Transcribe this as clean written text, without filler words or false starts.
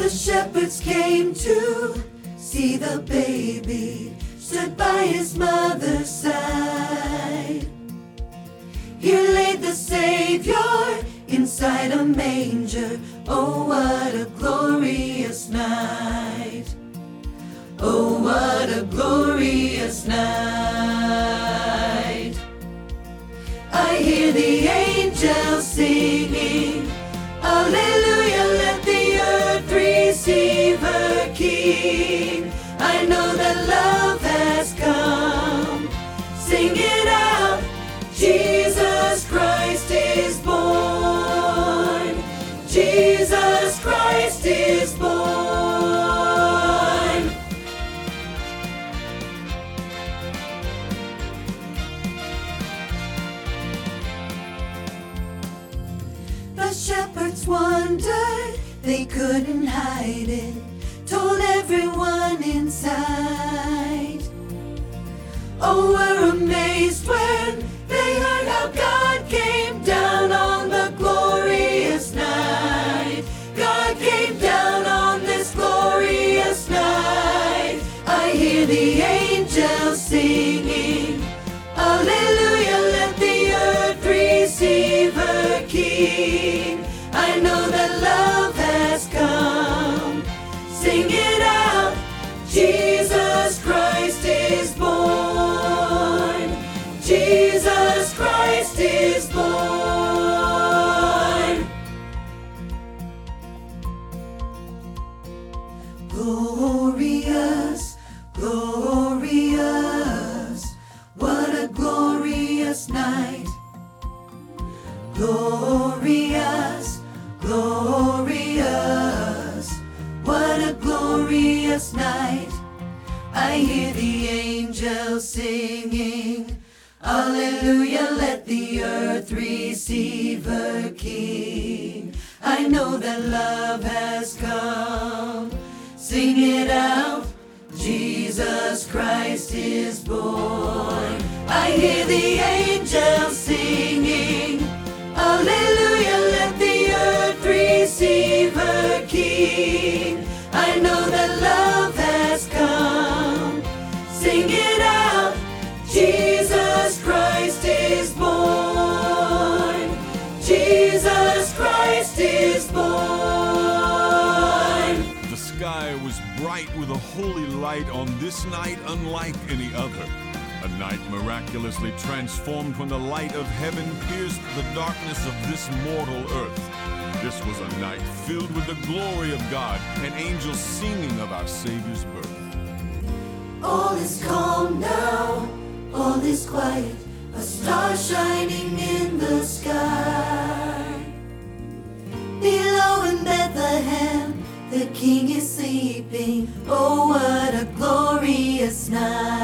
The shepherds came to see the baby, stood by his mother's side. Here laid the Savior inside a manger. Oh, what a glorious night. Oh, what a glorious night. I hear the angels singing, Alleluia, let the earth receive her King. I know that love has come. Sing it out, Jesus Christ is born. Jesus Christ is born. The shepherds wondered, they couldn't hide it, told everyone inside. Oh, were amazed when they heard how God came down on the glorious night. God came down on this glorious night. I hear the angels singing, Alleluia, let the earth receive her King. I know that love has come. Sing it out, Jesus Christ is born. Jesus Christ is born. Glorious, glorious, what a glorious night. Glorious, glorious, what a glorious night. I hear the angels singing, Alleluia, let the earth receive her King. I know that love has come. Sing it out, Jesus Christ is born. I hear the angels singing, Alleluia, let the earth receive her King. I know that love has come. Sing it out, Jesus Christ is born. Jesus Christ is born. The sky was bright with a holy light on this night unlike any other. A night miraculously transformed when the light of heaven pierced the darkness of this mortal earth. This was a night filled with the glory of God and angels singing of our Savior's birth. All is calm now, all is quiet, a star shining in the sky. Below in Bethlehem, the King is sleeping. Oh, what a glorious night.